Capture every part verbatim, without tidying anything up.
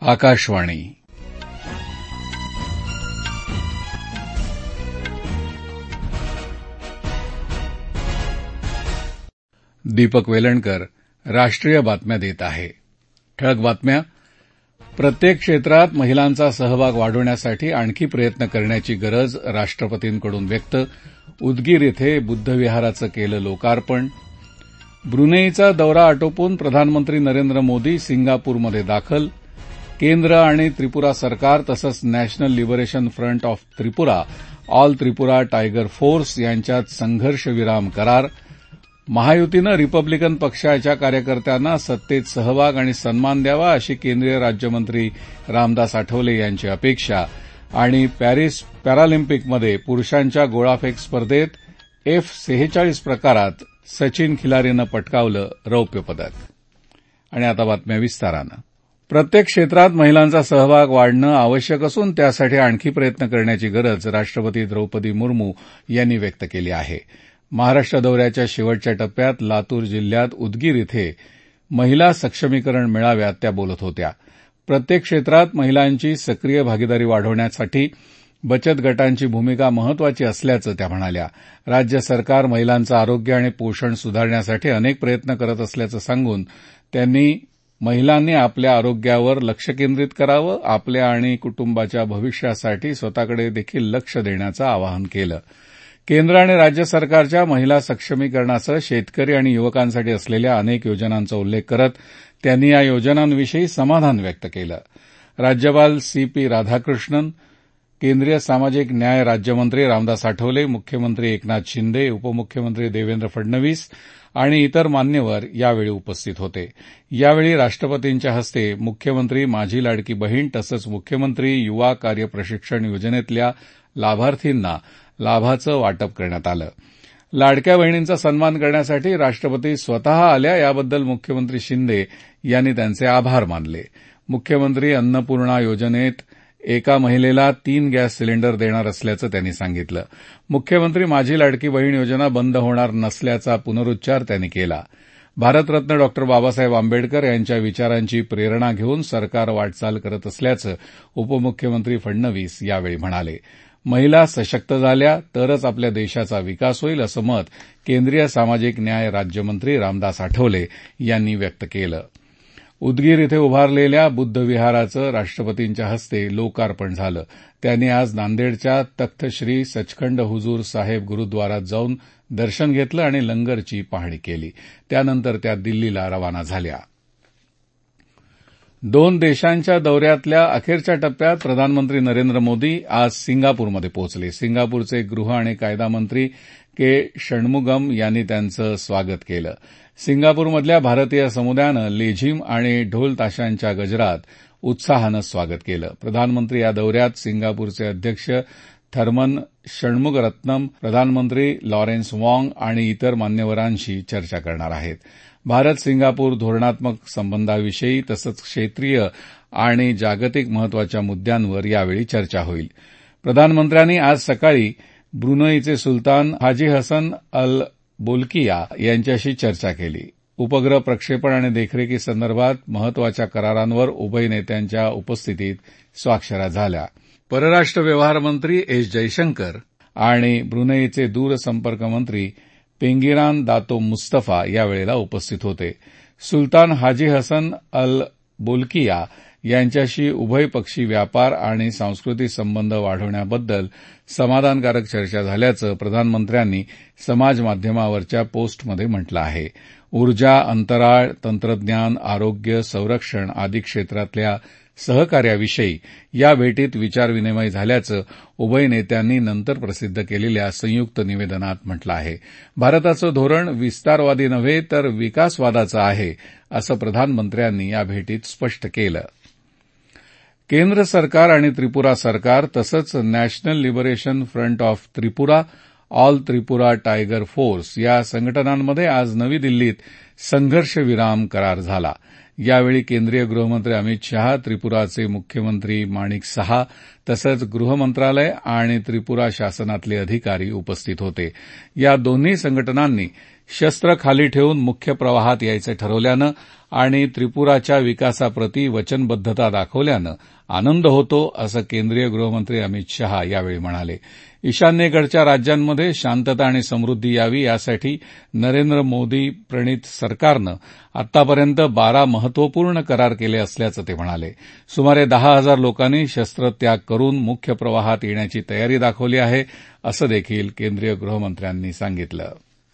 आकाशवाणी. दीपक वेलणकर राष्ट्रीय बातम्या देत आहे. ठळक बातम्या. प्रत्येक क्षेत्रात महिलांचा सहभाग वाढवण्यासाठी आणखी प्रयत्न करण्याची गरज राष्ट्रपतींकडून व्यक्त. उदगीर इथे बुद्धविहाराचं केलं लोकार्पण. ब्रुनेईचा दौरा आटोपून प्रधानमंत्री नरेंद्र मोदी सिंगापूरमध्ये दाखल. केंद्र आणि त्रिपुरा सरकार तसंच national liberation front of Tripura, all Tripura tiger force यांच्यात संघर्षविराम करार. महायुतीनं रिपब्लिकन पक्षाच्या कार्यकर्त्यांना सत्तेत सहभाग आणि सन्मान द्यावा अशी केंद्रीय राज्यमंत्री रामदास आठवले यांची अपेक्षा. आणि पॅरिस पॅरालिम्पिकमध्ये पुरुषांच्या गोळाफेक स्पर्धेत एफ सेहेचाळीस प्रकारात सचिन खिलारीनं पटकावलं रौप्य पदक. आणि आता बातम्या विस्तारानं. प्रत्येक क्षेत्रात महिलांचा सहभाग वाढणं आवश्यक असून त्यासाठी आणखी प्रयत्न करण्याची गरज राष्ट्रपती द्रौपदी मुर्मू यांनी व्यक्त केली आहे. महाराष्ट्र दौऱ्याच्या शेवटच्या टप्प्यात लातूर जिल्ह्यात उदगीर इथे महिला सक्षमीकरण मेळाव्यात त्या बोलत होत्या. प्रत्येक क्षेत्रात महिलांची सक्रिय भागीदारी वाढवण्यासाठी बचत गटांची भूमिका महत्वाची असल्याचं त्या म्हणाल्या. राज्य सरकार महिलांचं आरोग्य आणि पोषण सुधारण्यासाठी अनेक प्रयत्न करत असल्याचं सांगून त्यांनी महिलांनी आपल्या आरोग्यावर लक्ष केंद्रित करावं, आपल्या आणि कुटुंबाच्या भविष्यासाठी स्वतःकडे देखील लक्ष देण्याचं आवाहन केलं. केंद्र आणि राज्य सरकारच्या महिला सक्षमीकरणासह शेतकरी आणि युवकांसाठी असलेल्या अनेक योजनांचा उल्लेख करत त्यांनी या योजनांविषयी समाधान व्यक्त केलं. राज्यपाल सी पी राधाकृष्णन, केंद्रीय सामाजिक न्याय राज्यमंत्री रामदास आठवले, मुख्यमंत्री एकनाथ शिंदे, उपमुख्यमंत्री देवेंद्र फडणवीस आणि इतर मान्यवर यावेळी उपस्थित होते. यावेळी राष्ट्रपतींच्या हस्ते मुख्यमंत्री माझी लाडकी बहीण तसंच मुख्यमंत्री युवा कार्य प्रशिक्षण योजनेतल्या लाभार्थींना लाभाचं वाटप करण्यात आलं. लाडक्या बहिणींचा सन्मान करण्यासाठी राष्ट्रपती स्वतः आल्या याबद्दल मुख्यमंत्री शिंदे यांनी त्यांचे आभार मानले. मुख्यमंत्री अन्नपूर्णा योजनेत एका महिलेला तीन गॅस सिलेंडर देणार असल्याचं त्यांनी सांगितलं. मुख्यमंत्री माझी लाडकी बहीण योजना बंद होणार नसल्याचा पुनरुच्चार त्यांनी केला. भारतरत्न डॉ बाबासाहेब आंबेडकर यांच्या विचारांची प्रेरणा घेऊन सरकार वाटचाल करत असल्याचं उपमुख्यमंत्री फडणवीस यावेळी म्हणाले. महिला सशक्त झाल्या तरच आपल्या देशाचा विकास होईल असं मत केंद्रीय सामाजिक न्याय राज्यमंत्री रामदास आठवले यांनी व्यक्त केलं. उदगीर इथे उभारलेल्या बुद्धविहाराचं राष्ट्रपतींच्या हस्ते लोकार्पण झालं. त्यांनी आज नांदेडच्या तख्त श्री सचखंड हुजूर साहेब गुरुद्वारात जाऊन दर्शन घेतलं आणि लंगरची पाहणी केली. त्यानंतर त्या दिल्लीला रवाना झाल्या. दोन देशांच्या दौऱ्यातल्या अखेरच्या टप्प्यात प्रधानमंत्री नरेंद्र मोदी आज सिंगापूरमध्ये पोहोचले. सिंगापूरचे गृह आणि कायदा मंत्री के षण्मुगम यांनी त्यांचं स्वागत केलं. सिंगापूरमधल्या भारतीय समुदायानं लेझीम आणि ढोल ताशांच्या गजरात उत्साहानं स्वागत केलं. प्रधानमंत्री या दौऱ्यात सिंगापूरचे अध्यक्ष थर्मन षण्मुगरत्नम, प्रधानमंत्री लॉरेन्स वॉंग आणि इतर मान्यवरांशी चर्चा करणार आहेत. भारत सिंगापूर धोरणात्मक संबंधाविषयी तसंच क्षेत्रीय आणि जागतिक महत्वाच्या मुद्द्यांवर यावेळी चर्चा होईल. प्रधानमंत्र्यांनी आज सकाळी ब्रुनेईचे सुलतान हाजी हसन अल बोल्किया यांच्याशी चर्चा केली. उपग्रह प्रक्षेपण आणि देखरेखीसंदर्भात महत्वाच्या करारांवर उभय नेत्यांच्या उपस्थितीत स्वाक्षऱ्या झाल्या. परराष्ट्र व्यवहार मंत्री एस जयशंकर आणि ब्रुनेईचे दूरसंपर्क मंत्री पेंगिरान दातो मुस्तफा यावेळेला उपस्थित होते. सुलतान हाजी हसन अल बोल्किया यांच्याशी उभयपक्षी व्यापार आणि सांस्कृतिक संबंध वाढवण्याबद्दल समाधानकारक चर्चा झाल्याचं प्रधानमंत्र्यांनी समाज माध्यमावरच्या पोस्टमध्ये म्हटलं आहे. ऊर्जा, अंतराळ, तंत्रज्ञान, आरोग्य, संरक्षण आदी क्षेत्रातल्या सहकार्याविषयी या भेटीत विचारविनिमय झाल्याचं उभय नेत्यांनी नंतर प्रसिद्ध केलेल्या संयुक्त निवेदनात म्हटलं आहे. भारताचं धोरण विस्तारवादी नव्हे तर विकासवादाचं आहे असं प्रधानमंत्र्यांनी या भेटीत स्पष्ट केलं. केंद्र सरकार आणि त्रिपुरा सरकार तसंच national liberation front of Tripura, all Tripura tiger force या संघटनांमध्ये आज नवी दिल्लीत संघर्षविराम करार झाला. यावेळी केंद्रीय गृहमंत्री अमित शहा, त्रिपुराचे मुख्यमंत्री माणिक सहा तसंच गृहमंत्रालय आणि त्रिपुरा शासनातले अधिकारी उपस्थित होते. या दोन्ही संघटनांनी शस्त्र खाली ठेवून मुख्य प्रवाहात यायचं ठरवल्यानं आणि त्रिपुराच्या विकासाप्रती वचनबद्धता दाखवल्यानं आनंद होतो असं केंद्रीय गृहमंत्री अमित शहा यावेळी म्हणाले. ईशान्येकडच्या राज्यांमध्ये शांतता आणि समृद्धी यावी यासाठी नरेंद्र मोदी प्रणित सरकारनं आतापर्यंत बारा महत्वपूर्ण करार केले असल्याचं ते म्हणाले. सुमारे दहा हजार लोकांनी शस्त्रत्याग करून मुख्य प्रवाहात येण्याची तयारी दाखवली आहे असं देखील केंद्रीय गृहमंत्र्यांनी सांगितलं.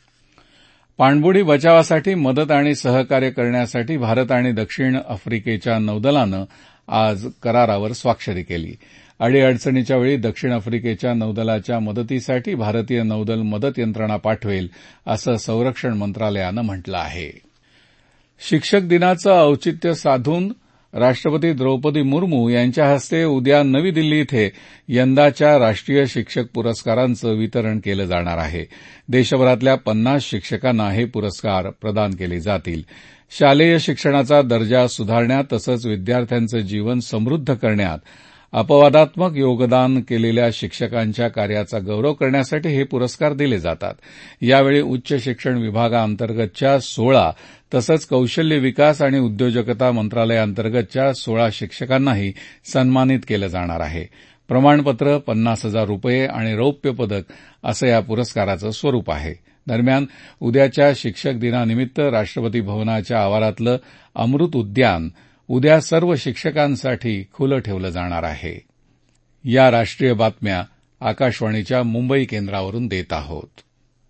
पाणबुडी बचावासाठी मदत आणि सहकार्य करण्यासाठी भारत आणि दक्षिण आफ्रिकेच्या नौदलानं आज करारावर स्वाक्षरी केली. अडीअडचणीच्या वेळी दक्षिण आफ्रिकेच्या नौदलाच्या मदतीसाठी भारतीय नौदल मदत यंत्रणा पाठवेल असं संरक्षण मंत्रालयानं म्हटलं आहे. शिक्षक दिनाचं औचित्य साधून राष्ट्रपती द्रौपदी मुर्मू यांच्या हस्ते उद्या नवी दिल्ली इथे यंदाच्या राष्ट्रीय शिक्षक पुरस्कारांचं वितरण केलं जाणार आहे. देशभरातल्या पन्नास शिक्षकांना हे पुरस्कार प्रदान केले जातील. शालेय शिक्षणाचा दर्जा सुधारण्यात तसंच विद्यार्थ्यांचं जीवन समृद्ध करण्यात अपवादात्मक योगदान केलेल्या शिक्षकांच्या कार्याचा गौरव करण्यासाठी हे पुरस्कार दिले जातात. यावेळी उच्च शिक्षण विभागाअंतर्गतच्या सोळा तसंच कौशल्य विकास आणि उद्योजकता मंत्रालयाअंतर्गतच्या सोळा शिक्षकांनाही सन्मानित केलं जाणार आहे. प्रमाणपत्र, पन्नास हजार रुपये आणि रौप्य पदक असं या पुरस्काराचं स्वरूप आहे. दरम्यान उद्याच्या शिक्षक दिनानिमित्त राष्ट्रपती भवनाच्या आवारातलं अमृत उद्यान उद्या सर्व शिक्षकांसाठी खुलं ठेवलं जाणार आहे. या राष्ट्रीय बातम्या आकाशवाणीच्या मुंबई केंद्रावरून देत आहोत.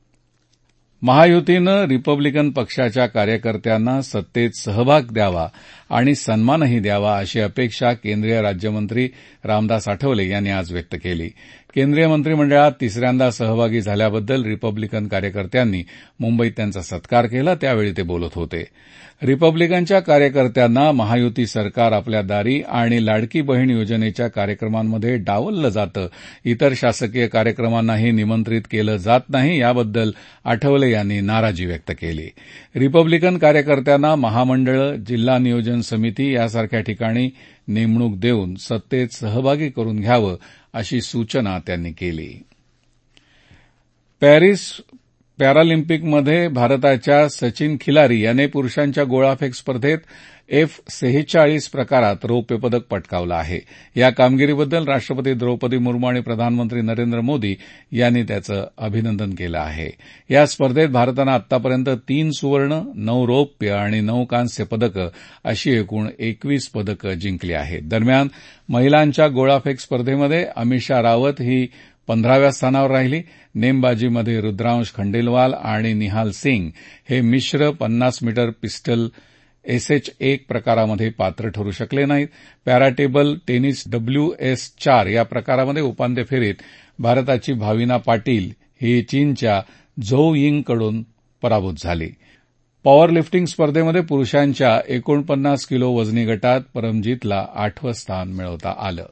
महायुतीनं रिपब्लिकन पक्षाच्या कार्यकर्त्यांना सत्तेत सहभाग द्यावा आणि सन्मानही द्यावा अशी अपेक्षा केंद्रीय राज्यमंत्री रामदास आठवले यांनी आज व्यक्त केली. केंद्रीय मंत्रिमंडळात तिसऱ्यांदा सहभागी झाल्याबद्दल रिपब्लिकन कार्यकर्त्यांनी मुंबईत त्यांचा सत्कार केला. त्यावेळी ते बोलत होते. रिपब्लिकनच्या कार्यकर्त्यांना महायुती सरकार आपल्या दारी आणि लाडकी बहीण योजनेच्या कार्यक्रमांमध्ये डावललं जातं, इतर शासकीय कार्यक्रमांनाही निमंत्रित केलं जात नाही याबद्दल आठवले यांनी नाराजी व्यक्त केली. रिपब्लिकन कार्यकर्त्यांना महामंडळं, जिल्हा नियोजन समिती यासारख्या ठिकाणी नेमणूक देऊन सत्तेत सहभागी करून घ्यावं अशी सूचना त्यांनी केली. पॅरिस पॅरालिम्पिकमध्ये भारताच्या सचिन खिलारी याने पुरुषांच्या गोळाफेक स्पर्धेत एफ सेहेचाळीस प्रकारात रौप्य पदक पटकावलं आहे. या कामगिरीबद्दल राष्ट्रपती द्रौपदी मुर्मू आणि प्रधानमंत्री नरेंद्र मोदी यांनी त्याचं अभिनंदन केलं आहे. या स्पर्धेत भारतानं आतापर्यंत तीन सुवर्ण, नऊ रौप्य आणि नऊ कांस्य पदकं अशी एकूण एकवीस पदकं जिंकली आहेत. दरम्यान महिलांच्या गोळाफेक स्पर्धेमध्ये अमिषा रावत ही पंधराव्या स्थानावर राहिली. नेमबाजीमध्ये रुद्रांश खंडेलवाल आणि निहाल सिंग हे मिश्र पन्नास मीटर पिस्टल एसएच एक प्रकारामध्ये पात्र ठरू शकले नाहीत. पॅराटेबल टेनिस डब्ल्यूएस चार या प्रकारामध्ये उपांत्य फेरीत भारताची भाविना पाटील ही चीनच्या झोउ यिंगकडून पराभूत झाली. पॉवर लिफ्टिंग स्पर्धेमध्ये पुरुषांच्या एकोणपन्नास किलो वजनी गटात परमजीतला आठवं स्थान मिळवता आलं.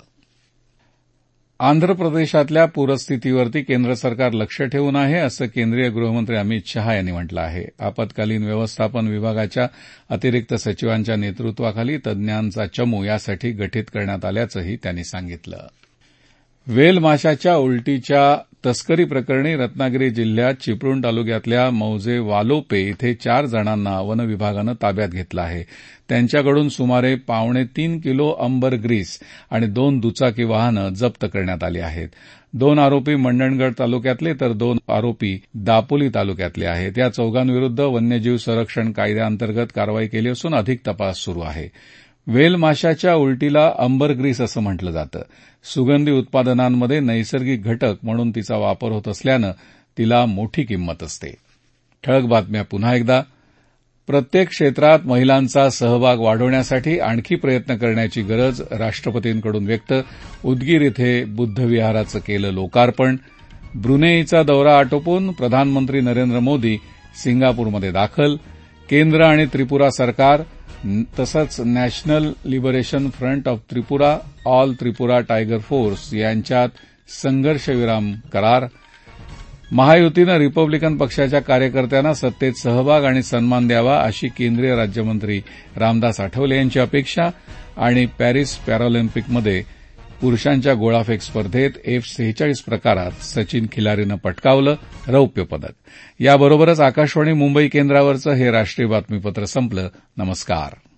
आंध्र प्रदेशातल्या पूरस्थितीवरती केंद्र सरकार लक्ष ठेवून आहे असं केंद्रीय गृहमंत्री अमित शहा यांनी म्हटलं आहे. आपत्कालीन व्यवस्थापन विभागाच्या अतिरिक्त सचिवांच्या नेतृत्वाखाली तज्ञांचा चमू यासाठी गठीत करण्यात आल्याचंही त्यांनी सांगितलं. वेल माशाच्या उलटीच्या तस्करी प्रकरणी रत्नागिरी जिल्ह्यात चिपळूण तालुक्यातल्या मौजे वालोपे इथे चार जणांना वन विभागानं ताब्यात घेतलं आहे. त्यांच्याकडून सुमारे पावणे तीन किलो अंबर ग्रीस आणि दोन दुचाकी वाहनं जप्त करण्यात आली आहेत. दोन आरोपी मंडणगड तालुक्यातले तर दोन आरोपी दापोली तालुक्यातले आहेत. या चौघांविरुद्ध वन्यजीव संरक्षण कायद्याअंतर्गत कारवाई केली असून अधिक तपास सुरू आहे. वेल माशाच्या उलटीला अंबर ग्रीस असं म्हटलं जातं. सुगंधी उत्पादनांमध्ये नैसर्गिक घटक म्हणून तिचा वापर होत असल्यानं तिला मोठी किंमत असते. ठळक बातम्या पुन्हा एकदा. प्रत्येक क्षेत्रात महिलांचा सहभाग वाढवण्यासाठी आणखी प्रयत्न करण्याची गरज राष्ट्रपतींकडून व्यक्त. उदगीर इथे बुद्धविहाराचं केलं लोकार्पण. ब्रुनेईचा दौरा आटोपून प्रधानमंत्री नरेंद्र मोदी सिंगापूरमध्ये दाखल. केंद्र आणि त्रिपुरा सरकार तसंच national liberation front of Tripura, all Tripura tiger force यांच्यात संघर्षविराम करार. महायुतीनं रिपब्लिकन पक्षाच्या कार्यकर्त्यांना सत्तेत सहभाग आणि सन्मान द्यावा अशी केंद्रीय राज्यमंत्री रामदास आठवले यांची अपेक्षा. आणि पॅरिस पॅरालिम्पिकमध्ये पुरुषांच्या गोळाफेक स्पर्धेत एफ सेहेचाळीस प्रकारात सचिन खिलारीनं पटकावलं रौप्य पदक. याबरोबरच आकाशवाणी मुंबई केंद्रावरचं हे राष्ट्रीय बातमीपत्र संपलं. नमस्कार.